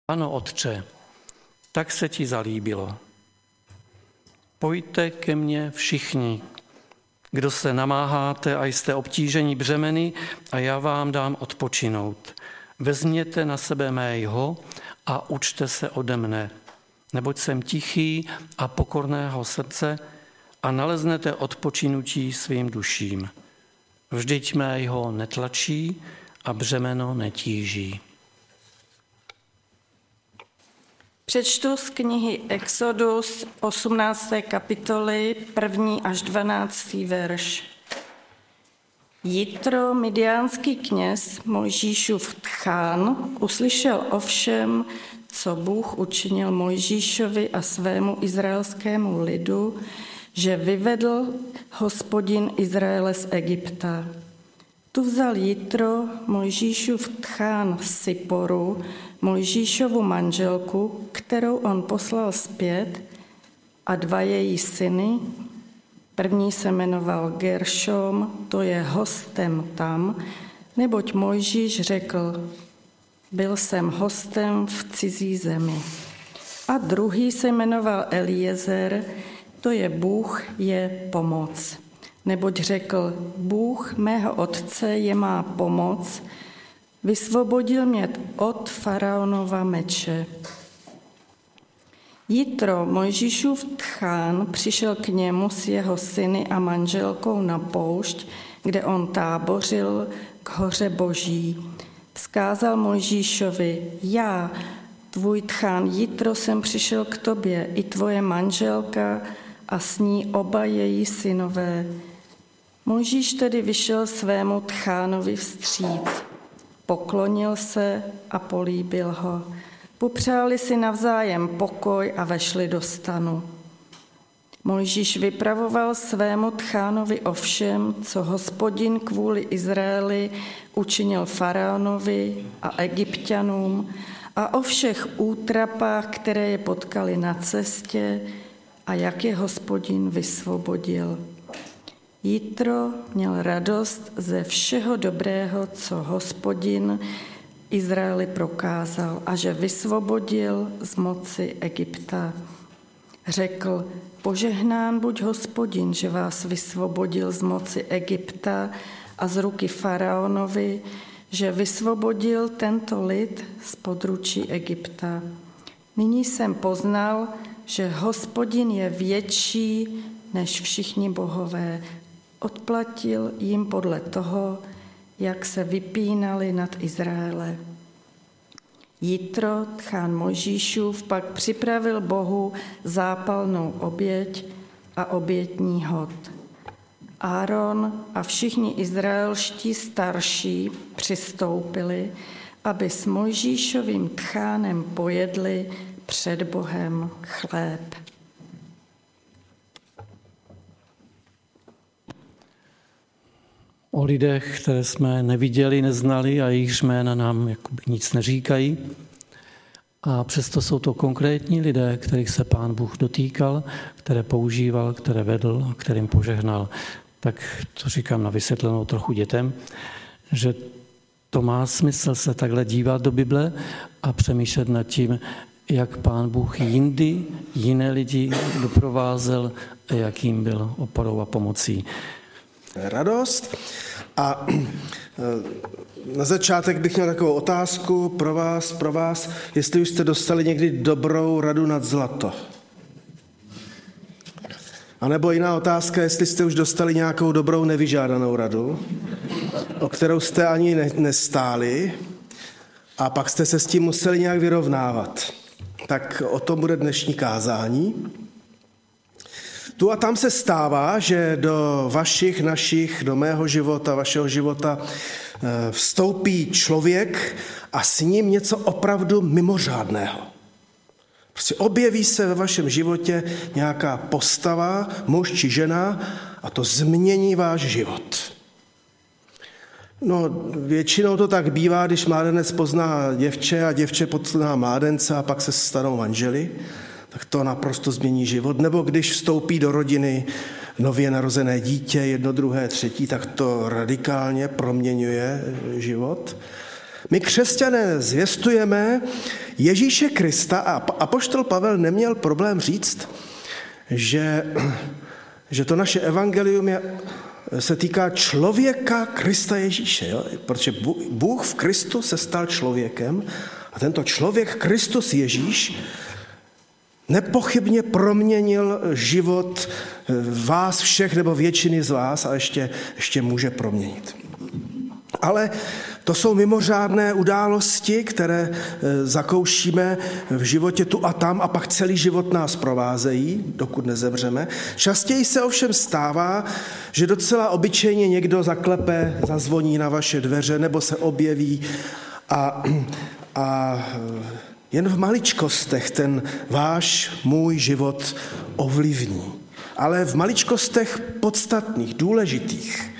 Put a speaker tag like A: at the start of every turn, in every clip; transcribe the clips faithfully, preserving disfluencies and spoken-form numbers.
A: Ano, Otče, tak se ti zalíbilo. Pojďte ke mně všichni, kdo se namáháte a jste obtíženi břemeny, a já vám dám odpočinout. Vezměte na sebe mého a učte se ode mne, neboť jsem tichý a pokorného srdce a naleznete odpočinutí svým duším. Vždyť mého netlačí a břemeno netíží.
B: Přečtu z knihy Exodus osmnácté kapitoly, první až dvanáctý verš. Jitro, midiánský kněz Mojžíšův tchán, uslyšel ovšem, co Bůh učinil Mojžíšovi a svému izraelskému lidu, že vyvedl Hospodin Izraele z Egypta. Tu vzal Jitro, Mojžíšův tchán Siporu, Mojžíšovu manželku, kterou on poslal zpět, a dva její syny. První se jmenoval Geršom, to je hostem tam, neboť Mojžíš řekl, byl jsem hostem v cizí zemi. A druhý se jmenoval Eliezer, to je Bůh je pomoc. Neboť řekl, Bůh mého otce je má pomoc, vysvobodil mě od faraonova meče. Jitro, Mojžíšův tchán, přišel k němu s jeho syny a manželkou na poušť, kde on tábořil k hoře Boží. Vzkázal Mojžíšovi, já, tvůj tchán Jitro, jsem přišel k tobě, i tvoje manželka a s ní oba její synové. Mojžíš tedy vyšel svému tchánovi vstříc, poklonil se a políbil ho. Popřáli si navzájem pokoj a vešli do stanu. Mojžíš vypravoval svému tchánovi o všem, co Hospodin kvůli Izraeli učinil faraonovi a Egypťanům, a o všech útrapách, které je potkali na cestě, a jak je Hospodin vysvobodil. Jitro měl radost ze všeho dobrého, co Hospodin Izraeli prokázal, a že vysvobodil z moci Egypta. Řekl, požehnán buď Hospodin, že vás vysvobodil z moci Egypta a z ruky faraonovi, že vysvobodil tento lid z područí Egypta. Nyní jsem poznal, že Hospodin je větší než všichni bohové. Odplatil jim podle toho, jak se vypínali nad Izraele. Jitro, tchán Mojžíšův, pak připravil Bohu zápalnou oběť a obětní hod. Áron a všichni izraelští starší přistoupili, aby s Mojžíšovým tchánem pojedli před Bohem chléb.
A: O lidech, které jsme neviděli, neznali a jejich jména nám jakoby nic neříkají. A přesto jsou to konkrétní lidé, kterých se Pán Bůh dotýkal, které používal, které vedl a kterým požehnal. Tak to říkám na vysvětlenou trochu dětem, že to má smysl se takhle dívat do Bible a přemýšlet nad tím, jak Pán Bůh jindy jiné lidi doprovázel a jakým byl oporou a pomocí.
C: Radost. A na začátek bych měl takovou otázku pro vás, pro vás, jestli už jste dostali někdy dobrou radu nad zlato. A nebo jiná otázka, jestli jste už dostali nějakou dobrou nevyžádanou radu, o kterou jste ani nestáli a pak jste se s tím museli nějak vyrovnávat. Tak o tom bude dnešní kázání. Tu a tam se stává, že do vašich, našich, do mého života, vašeho života vstoupí člověk a s ním něco opravdu mimořádného. Prostě objeví se ve vašem životě nějaká postava, muž či žena, a to změní váš život. No, většinou to tak bývá, když mládenec pozná děvče a děvče pozná mládence a pak se stanou manželi, tak to naprosto změní život. Nebo když vstoupí do rodiny nově narozené dítě, jedno, druhé, třetí, tak to radikálně proměňuje život. My křesťané zvěstujeme Ježíše Krista a apoštol Pavel neměl problém říct, že, že to naše evangelium je, se týká člověka Krista Ježíše, jo? Protože Bůh v Kristu se stal člověkem a tento člověk Kristus Ježíš nepochybně proměnil život vás všech nebo většiny z vás a ještě, ještě může proměnit. Ale to jsou mimořádné události, které zakoušíme v životě tu a tam a pak celý život nás provázejí, dokud nezemřeme. Častěji se ovšem stává, že docela obyčejně někdo zaklepe, zazvoní na vaše dveře nebo se objeví a, a jen v maličkostech ten váš, můj život ovlivní. Ale v maličkostech podstatných, důležitých.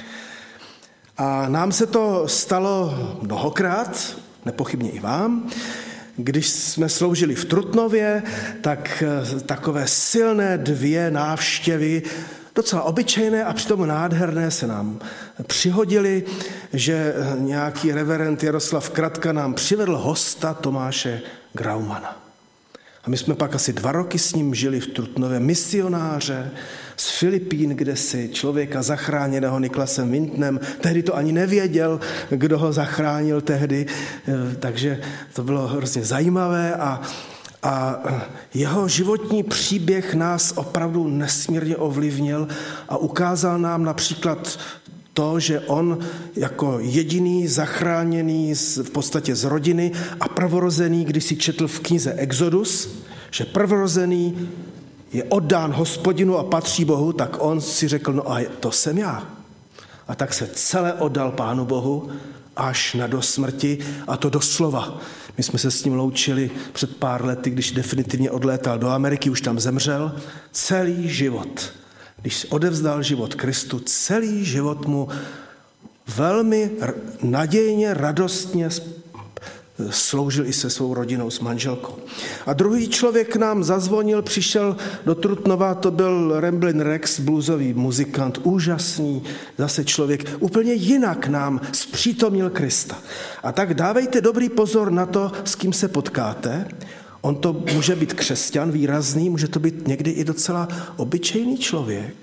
C: A nám se to stalo mnohokrát, nepochybně i vám. Když jsme sloužili v Trutnově, tak takové silné dvě návštěvy, docela obyčejné a přitom nádherné, se nám přihodily, že nějaký reverend Jaroslav Kratka nám přivedl hosta Tomáše Graumana. A my jsme pak asi dva roky s ním žili v Trutnově, misionáře z Filipín, kde si člověka zachráněného Niklasem Wintnem, tehdy to ani nevěděl, kdo ho zachránil tehdy, takže to bylo hrozně zajímavé a, a jeho životní příběh nás opravdu nesmírně ovlivnil a ukázal nám například to, že on jako jediný zachráněný v podstatě z rodiny a prvorozený, když si četl v knize Exodus, že prvorozený je oddán Hospodinu a patří Bohu, tak on si řekl, no a to jsem já. A tak se celé oddal Pánu Bohu až na do smrti a to doslova. My jsme se s ním loučili před pár lety, když definitivně odlétal do Ameriky, už tam zemřel. Celý život, když odevzdal život Kristu, celý život mu velmi nadějně, radostně sloužil i se svou rodinou, s manželkou. A druhý člověk nám zazvonil, přišel do Trutnova, to byl Ramblin' Rex, bluesový muzikant, úžasný, zase člověk, úplně jinak nám zpřítomnil Krista. A tak dávejte dobrý pozor na to, s kým se potkáte. On to může být křesťan výrazný, může to být někdy i docela obyčejný člověk.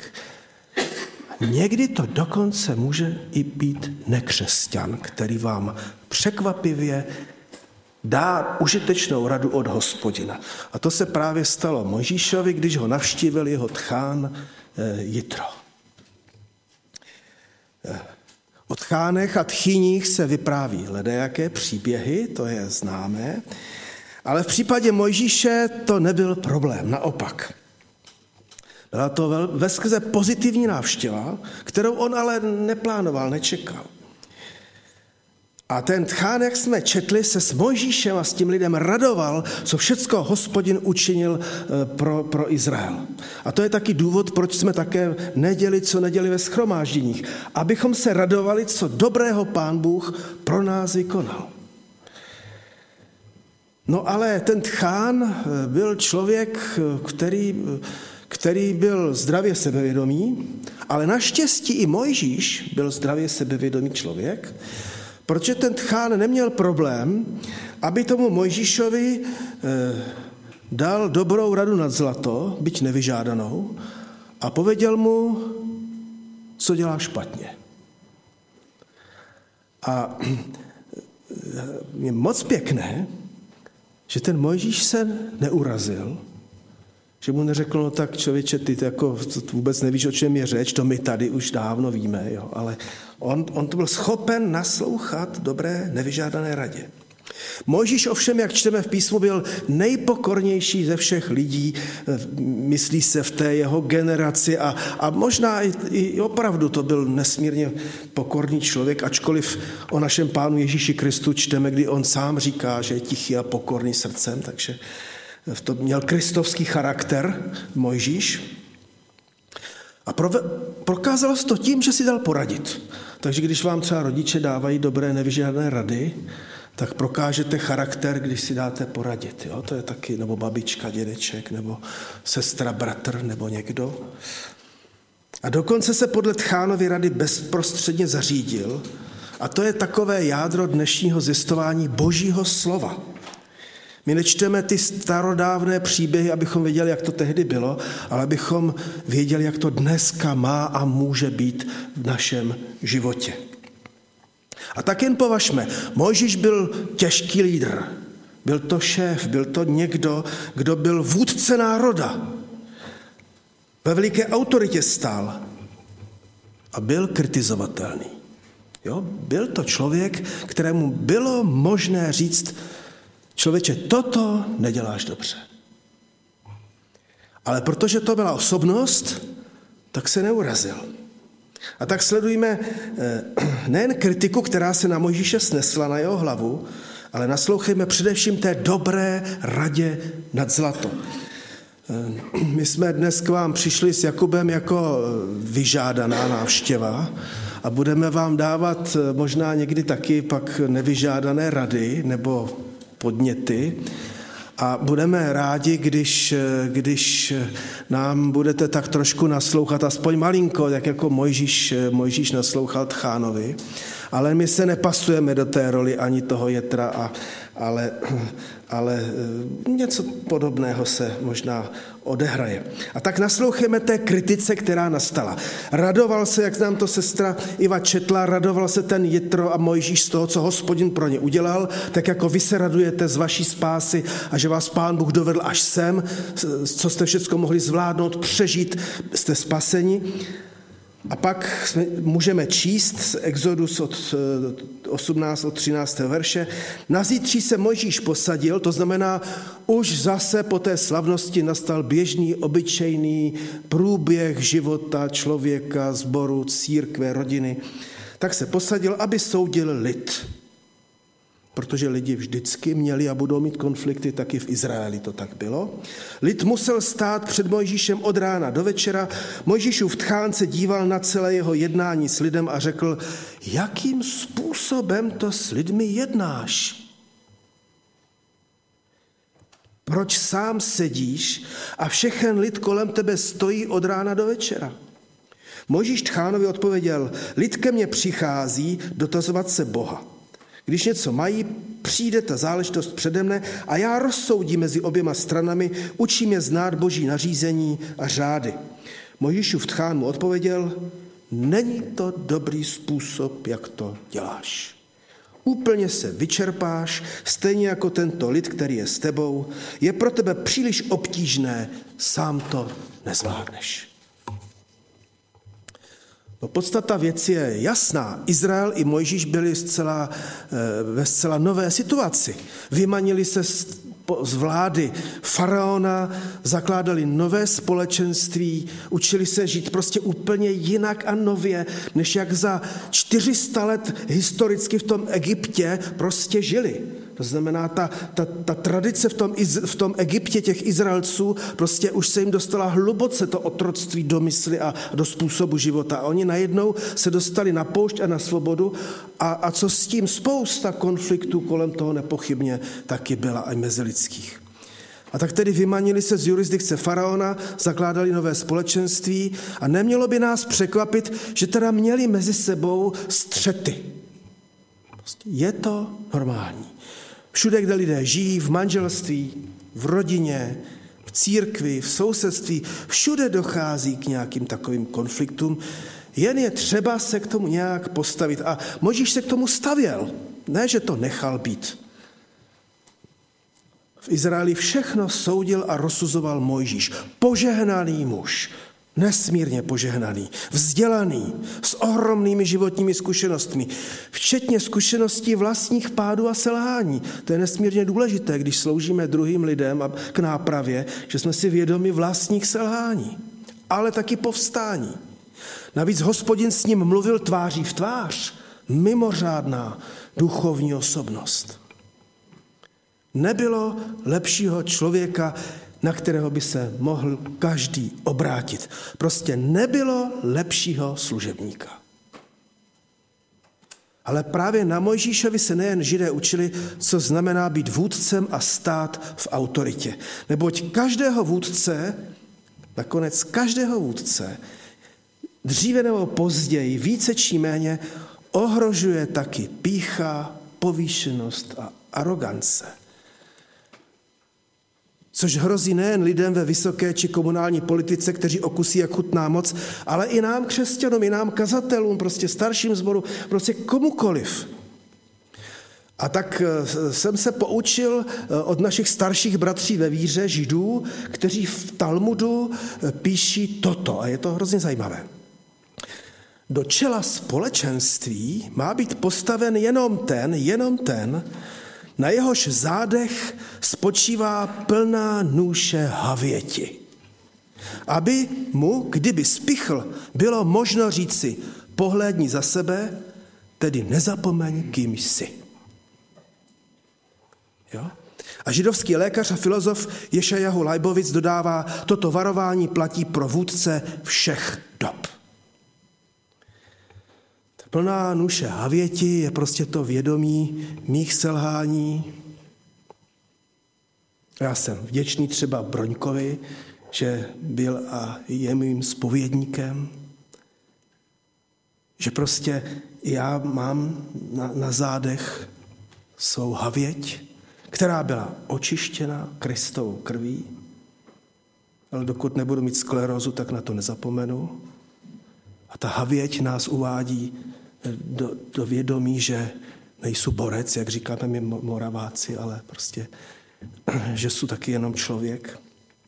C: Někdy to dokonce může i být nekřesťan, který vám překvapivě dá užitečnou radu od Hospodina. A to se právě stalo Mojžíšovi, když ho navštívil jeho tchán Jitro. O tchánech a tchyních se vypráví ledajaké příběhy, to je známé, ale v případě Mojžíše to nebyl problém, naopak. Byla to veskrze pozitivní návštěva, kterou on ale neplánoval, nečekal. A ten tchán, jak jsme četli, se s Mojžíšem a s tím lidem radoval, co všecko Hospodin učinil pro, pro Izrael. A to je taky důvod, proč jsme také neděli, co neděli ve shromážděních. Abychom se radovali, co dobrého Pán Bůh pro nás vykonal. No ale ten tchán byl člověk, který, který byl zdravě sebevědomý, ale naštěstí i Mojžíš byl zdravě sebevědomý člověk, protože ten tchán neměl problém, aby tomu Mojžíšovi dal dobrou radu nad zlato, byť nevyžádanou, a pověděl mu, co dělá špatně. A je moc pěkné, že ten Mojžíš se neurazil, že mu neřekl, no tak člověče, ty jako vůbec nevíš, o čem je řeč, to my tady už dávno víme, jo, ale on, on to byl schopen naslouchat dobré nevyžádané radě. Mojžíš ovšem, jak čteme v písmu, byl nejpokornější ze všech lidí, myslí se v té jeho generaci a, a možná i, i opravdu to byl nesmírně pokorný člověk, ačkoliv o našem Pánu Ježíši Kristu čteme, kdy on sám říká, že je tichý a pokorný srdcem, takže to měl kristovský charakter Mojžíš. A prove, prokázalo se to tím, že si dal poradit. Takže když vám třeba rodiče dávají dobré nevyžádané rady, tak prokážete charakter, když si dáte poradit. Jo? To je taky, nebo babička, dědeček, nebo sestra, bratr, nebo někdo. A dokonce se podle tchánovy rady bezprostředně zařídil, A to je takové jádro dnešního zjistování Božího slova. My nečteme ty starodávné příběhy, abychom věděli, jak to tehdy bylo, ale abychom věděli, jak to dneska má a může být v našem životě. A tak jen považme, Mojžíš byl těžký lídr. Byl to šéf, byl to někdo, kdo byl vůdce národa. Ve veliké autoritě stál a byl kritizovatelný. Jo? Byl to člověk, kterému bylo možné říct, člověče, toto neděláš dobře. Ale protože to byla osobnost, tak se neurazil. A tak sledujeme nejen kritiku, která se na Mojžíše snesla na jeho hlavu, ale naslouchejme především té dobré radě nad zlato. My jsme dnes k vám přišli s Jakubem jako vyžádaná návštěva a budeme vám dávat možná někdy taky pak nevyžádané rady nebo podněty a budeme rádi, když, když nám budete tak trošku naslouchat, aspoň malinko, tak jako Mojžíš, Mojžíš naslouchal Tchánovi, ale my se nepasujeme do té roli ani toho Jetra, a, ale, ale něco podobného se možná odehraje. A tak naslouchejme té kritice, která nastala. Radoval se, jak nám to sestra Iva četla, radoval se ten Jetro a Mojžíš z toho, co Hospodin pro ně udělal, tak jako vy se radujete z vaší spásy a že vás Pán Bůh dovedl až sem, co jste všechno mohli zvládnout, přežít, jste spaseni. A pak jsme, můžeme číst z Exodus od osmnáctého, od třináctého verše. Na zítří se Mojžíš posadil, to znamená, už zase po té slavnosti nastal běžný, obyčejný průběh života člověka, sboru, církve, rodiny. Tak se posadil, aby soudil lid. Protože lidi vždycky měli a budou mít konflikty, taky v Izraeli to tak bylo. Lid musel stát před Mojžíšem od rána do večera. Mojžíšův tchán se díval na celé jeho jednání s lidem a řekl, jakým způsobem to s lidmi jednáš? Proč sám sedíš a všechen lid kolem tebe stojí od rána do večera? Mojžíš tchánovi odpověděl, lid ke mně přichází dotazovat se Boha. Když něco mají, přijde ta záležitost přede mne a já rozsoudím mezi oběma stranami, učím je znát Boží nařízení a řády. Mojžíšův tchán mu odpověděl, není to dobrý způsob, jak to děláš. Úplně se vyčerpáš, stejně jako tento lid, který je s tebou. Je pro tebe příliš obtížné, sám to nezvládneš. No, podstata věci je jasná. Izrael i Mojžíš byli zcela, ve zcela nové situaci. Vymanili se z vlády faraona, zakládali nové společenství, učili se žít prostě úplně jinak a nově, než jak za čtyři sta let historicky v tom Egyptě prostě žili. To znamená, ta, ta, ta tradice v tom, v tom Egyptě těch Izraelců, prostě už se jim dostala hluboce to otroctví do mysli a do způsobu života. A oni najednou se dostali na poušť a na svobodu a, a co s tím, spousta konfliktů kolem toho nepochybně taky byla i mezilidských. A tak tedy vymanili se z jurisdikce faraona, zakládali nové společenství a nemělo by nás překvapit, že teda měli mezi sebou střety. Prostě je to normální. Všude, kde lidé žijí, v manželství, v rodině, v církvi, v sousedství, všude dochází k nějakým takovým konfliktům. Jen je třeba se k tomu nějak postavit. A Mojžíš se k tomu stavěl, ne, že to nechal být. V Izraeli všechno soudil a rozsuzoval Mojžíš. Požehnaný muž, nesmírně požehnaný, vzdělaný, s ohromnými životními zkušenostmi, včetně zkušeností vlastních pádů a selhání. To je nesmírně důležité, když sloužíme druhým lidem a k nápravě, že jsme si vědomi vlastních selhání, ale taky povstání. Navíc Hospodin s ním mluvil tváří v tvář, mimořádná duchovní osobnost. Nebylo lepšího člověka, na kterého by se mohl každý obrátit. Prostě nebylo lepšího služebníka. Ale právě na Mojžíšovi se nejen Židé učili, co znamená být vůdcem a stát v autoritě. Neboť každého vůdce, nakonec každého vůdce, dříve nebo později, více či méně, ohrožuje taky pýcha, povýšenost a arogance. Což hrozí nejen lidem ve vysoké či komunální politice, kteří okusí jak chutná moc, ale i nám křesťanům, i nám kazatelům, prostě starším sboru, prostě komukoliv. A tak jsem se poučil od našich starších bratří ve víře, židů, kteří v Talmudu píší toto, a je to hrozně zajímavé. Do čela společenství má být postaven jenom ten, jenom ten, na jehož zádech spočívá plná nůše havěti. Aby mu, kdyby spichl, bylo možno říci, pohlédni za sebe, tedy nezapomeň, kým jsi. Jo? A židovský lékař a filozof Ješajahu Lajbovic dodává, toto varování platí pro vůdce všech dob. Plná nůše havěti je prostě to vědomí mých selhání. Já jsem vděčný třeba Broňkovi, že byl a je mým zpovědníkem. Že prostě já mám na, na zádech svou havěť, která byla očištěna Kristovou krví, ale dokud nebudu mít sklerózu, tak na to nezapomenu. A ta havěť nás uvádí do, do vědomí, že nejsou borec, jak říkáme my Moraváci, ale prostě, že jsou taky jenom člověk.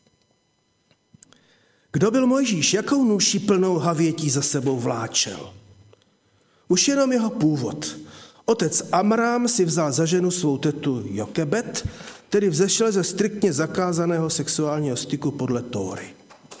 C: Kdo byl Mojžíš? Jakou nůši plnou havětí za sebou vláčel? Už jenom jeho původ. Otec Amrám si vzal za ženu svou tetu Jokebet, tedy vzešel ze striktně zakázaného sexuálního styku podle Tóry.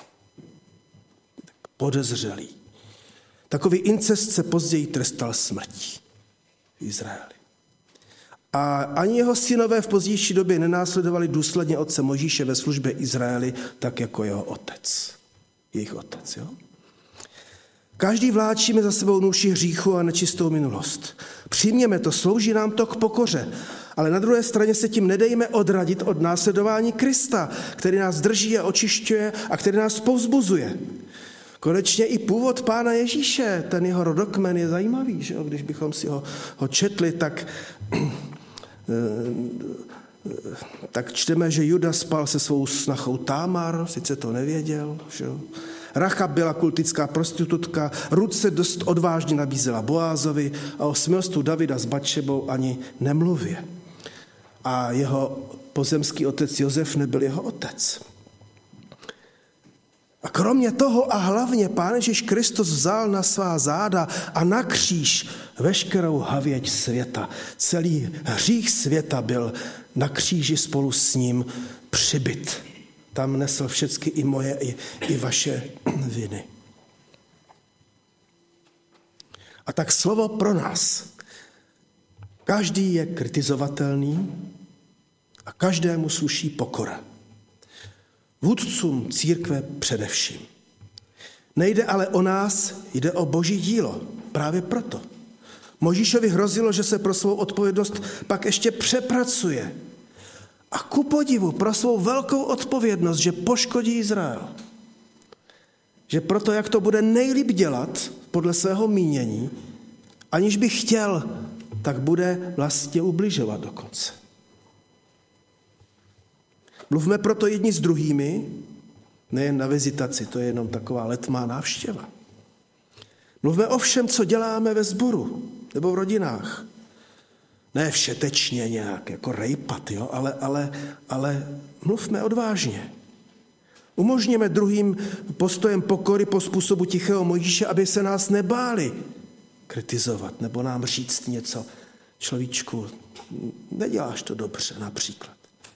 C: Podezřelý. Takový incest se později trestal smrtí v Izraeli. A ani jeho synové v pozdější době nenásledovali důsledně otce Mojžíše ve službě Izraeli, tak jako jeho otec. Jejich otec, jo? Každý vláčíme za sebou nůši hříchu a nečistou minulost. Přijměme to, slouží nám to k pokoře, ale na druhé straně se tím nedejme odradit od následování Krista, který nás drží a očišťuje a který nás povzbuzuje. Konečně i původ Pána Ježíše, ten jeho rodokmen je zajímavý, že jo? Když bychom si ho, ho četli, tak, tak čteme, že Juda spal se svou snachou Támar, sice to nevěděl, že jo? Rachab byla kultická prostitutka, Rut se dost odvážně nabízela Boázovi a o smilstvu Davida s Batšebou ani nemluvě. A jeho pozemský otec Josef nebyl jeho otec. A kromě toho a hlavně Pán Ježíš Kristus vzal na svá záda a na kříž veškerou havěť světa. Celý hřích světa byl na kříži spolu s ním přibyt. Tam nesl všechny i moje, i, i vaše viny. A tak slovo pro nás. Každý je kritizovatelný a každému sluší pokora. Vůdcům církve především. Nejde ale o nás, jde o Boží dílo. Právě proto. Mojžíšovi hrozilo, že se pro svou odpovědnost pak ještě přepracuje. A ku podivu pro svou velkou odpovědnost, že poškodí Izrael. Že proto, jak to bude nejlíp dělat, podle svého mínění, aniž by chtěl, tak bude vlastně ubližovat dokonce. Mluvme proto jedni s druhými, nejen na vizitaci, to je jenom taková letmá návštěva. Mluvme o všem, co děláme ve sboru nebo v rodinách. Ne všetečně nějak, jako rejpat, jo? Ale, ale, ale mluvme odvážně. Umožněme druhým postojem pokory po způsobu tichého Mojžíše, aby se nás nebáli kritizovat nebo nám říct něco. Človíčku, neděláš to dobře, například.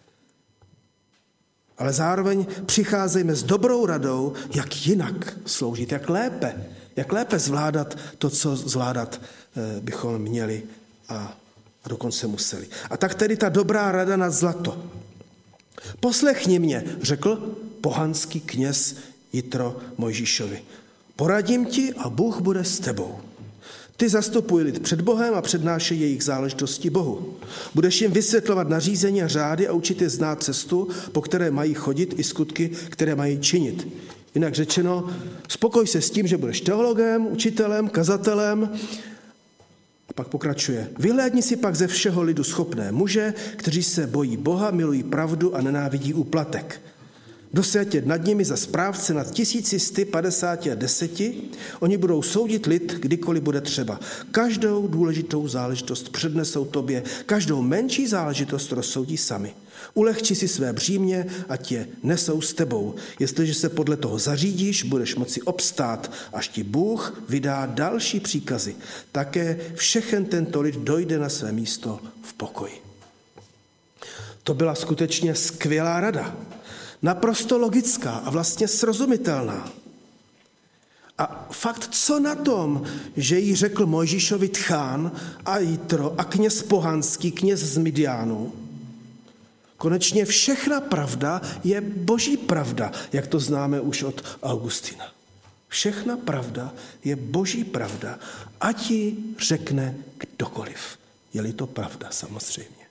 C: Ale zároveň přicházejme s dobrou radou, jak jinak sloužit, jak lépe, jak lépe zvládat to, co zvládat bychom měli a A dokonce museli. A tak tedy ta dobrá rada na zlato. Poslechni mě, řekl pohanský kněz Jitro Mojžíšovi. Poradím ti a Bůh bude s tebou. Ty zastupuj lid před Bohem a přednášej jejich záležitosti Bohu. Budeš jim vysvětlovat nařízení a řády a učit je znát cestu, po které mají chodit, i skutky, které mají činit. Jinak řečeno, spokoj se s tím, že budeš teologem, učitelem, kazatelem, A pak pokračuje. Vyhlédni si pak ze všeho lidu schopné muže, kteří se bojí Boha, milují pravdu a nenávidí úplatek. Dosejte nad nimi za správce nad tisíci sty padesáti a deseti. Oni budou soudit lid, kdykoliv bude třeba. Každou důležitou záležitost přednesou tobě, každou menší záležitost rozsoudí sami. Ulehči si své břímě a tě nesou s tebou. Jestliže se podle toho zařídíš, budeš moci obstát, až ti Bůh vydá další příkazy. Také všechen tento lid dojde na své místo v pokoji. To byla skutečně skvělá rada. Naprosto logická a vlastně srozumitelná. A fakt, co na tom, že jí řekl Mojžíšovi Tchán a Jitro a kněz pohanský, kněz z Midiánu, konečně všechna pravda je boží pravda, jak to známe už od Augustina. Všechna pravda je boží pravda, ať ji řekne kdokoliv. Je-li to pravda, samozřejmě.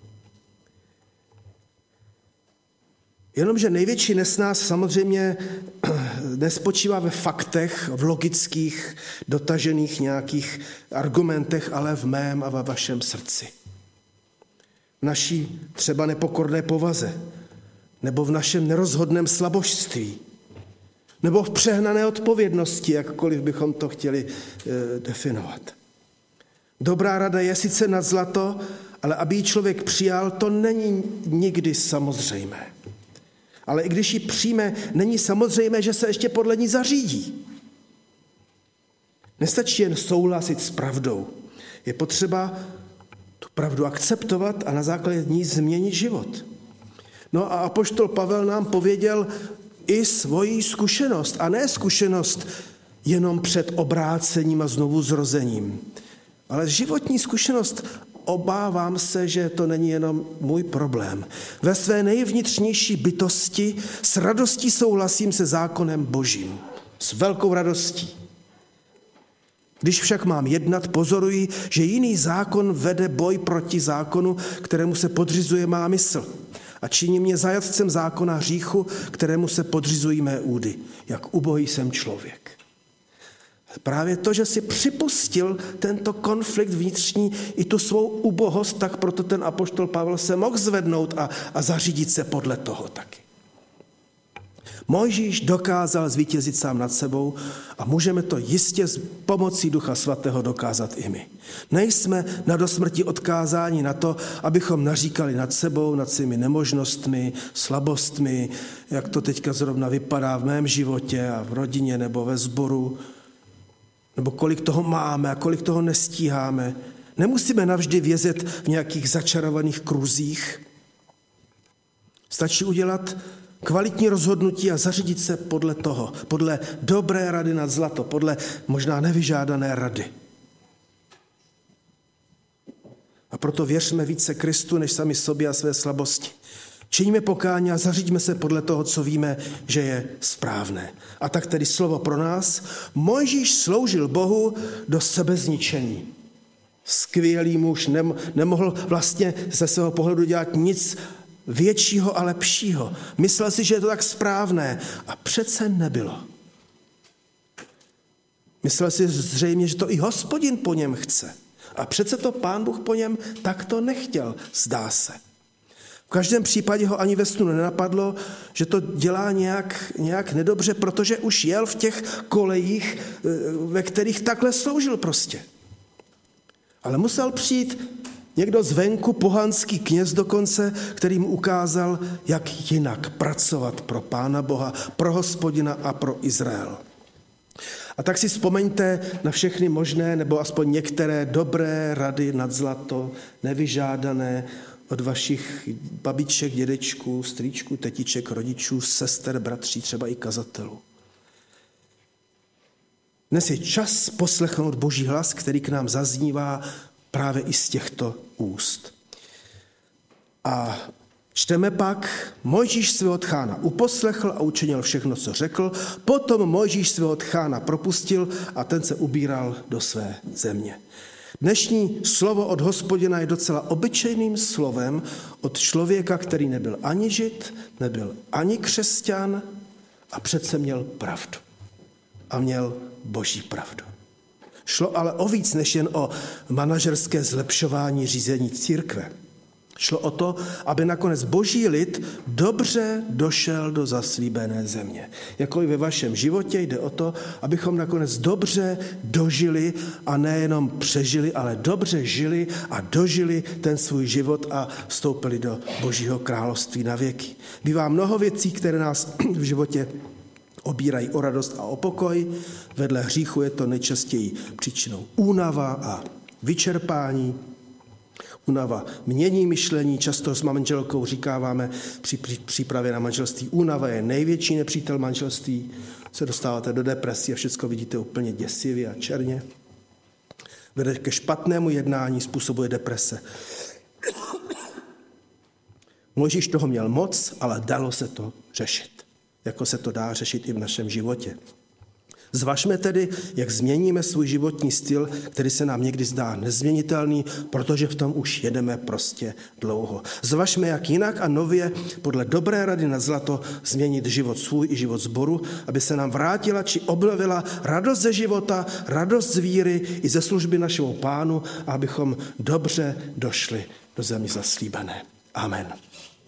C: Jenomže největší nesnás samozřejmě nespočívá ve faktech, v logických, dotažených nějakých argumentech, ale v mém a ve vašem srdci. V naší třeba nepokorné povaze, nebo v našem nerozhodném slabožství, nebo v přehnané odpovědnosti, jakkoliv bychom to chtěli e, definovat. Dobrá rada je sice nad zlato, ale aby ji člověk přijal, to není nikdy samozřejmé. Ale i když ji přijme, není samozřejmé, že se ještě podle ní zařídí. Nestačí jen souhlasit s pravdou. Je potřeba tu pravdu akceptovat a na základě ní změnit život. No a apoštol Pavel nám pověděl i svoji zkušenost. A ne zkušenost jenom před obrácením a znovu zrozením. Ale životní zkušenost. Obávám se, že to není jenom můj problém. Ve své nejvnitřnější bytosti s radostí souhlasím se zákonem Božím. S velkou radostí. Když však mám jednat, pozoruji, že jiný zákon vede boj proti zákonu, kterému se podřizuje má mysl. A činí mě zajatcem zákona hříchu, kterému se podřizují mé údy. Jak ubohý jsem člověk. Právě to, že si připustil tento konflikt vnitřní i tu svou ubohost, tak proto ten apoštol Pavel se mohl zvednout a, a zařídit se podle toho taky. Mojžíš dokázal zvítězit sám nad sebou a můžeme to jistě s pomocí Ducha Svatého dokázat i my. Nejsme na dosmrti odkázáni na to, abychom naříkali nad sebou, nad svými nemožnostmi, slabostmi, jak to teďka zrovna vypadá v mém životě a v rodině nebo ve sboru, nebo kolik toho máme a kolik toho nestíháme. Nemusíme navždy vězet v nějakých začarovaných kruzích. Stačí udělat kvalitní rozhodnutí a zařídit se podle toho, podle dobré rady nad zlato, podle možná nevyžádané rady. A proto věřme více Kristu, než sami sobě a své slabosti. Činíme pokání a zaříďme se podle toho, co víme, že je správné. A tak tedy slovo pro nás. Mojžíš sloužil Bohu do sebezničení. Skvělý muž, nemohl vlastně ze svého pohledu dělat nic většího a lepšího. Myslel si, že je to tak správné a přece nebylo. Myslel si zřejmě, že to i Hospodin po něm chce. A přece to Pán Bůh po něm takto nechtěl, zdá se. V každém případě ho ani ve snu nenapadlo, že to dělá nějak, nějak nedobře, protože už jel v těch kolejích, ve kterých takhle sloužil prostě. Ale musel přijít někdo zvenku, pohanský kněz dokonce, který mu ukázal, jak jinak pracovat pro Pána Boha, pro Hospodina a pro Izrael. A tak si vzpomeňte na všechny možné, nebo aspoň některé dobré rady nad zlato, nevyžádané od vašich babiček, dědečků, strýčků, tetiček, rodičů, sester, bratří, třeba i kazatelů. Dnes je čas poslechnout Boží hlas, který k nám zaznívá právě i z těchto úst. A čteme pak, Mojžíš svého tchána uposlechl a učinil všechno, co řekl, potom Mojžíš svého tchána propustil a ten se ubíral do své země. Dnešní slovo od Hospodina je docela obyčejným slovem od člověka, který nebyl ani žid, nebyl ani křesťan a přece měl pravdu. A měl Boží pravdu. Šlo ale o víc než jen o manažerské zlepšování řízení církve. Šlo o to, aby nakonec boží lid dobře došel do zaslíbené země. Jako i ve vašem životě jde o to, abychom nakonec dobře dožili a nejenom přežili, ale dobře žili a dožili ten svůj život a vstoupili do božího království na věky. Bývá mnoho věcí, které nás v životě obírají o radost a o pokoj. Vedle hříchu je to nejčastěji příčinou únava a vyčerpání. Únava mění myšlení, často s manželkou říkáváme při přípravě na manželství, únava je největší nepřítel manželství, se dostáváte do depresí a všechno vidíte úplně děsivě a černě. Vede ke špatnému jednání, způsobuje deprese. Mojžíš toho měl moc, ale dalo se to řešit, jako se to dá řešit i v našem životě. Zvažme tedy, jak změníme svůj životní styl, který se nám někdy zdá nezměnitelný, protože v tom už jedeme prostě dlouho. Zvažme, jak jinak a nově podle dobré rady na zlato změnit život svůj i život sboru, aby se nám vrátila či obnovila radost ze života, radost z víry i ze služby našemu Pánu, a abychom dobře došli do země zaslíbené. Amen.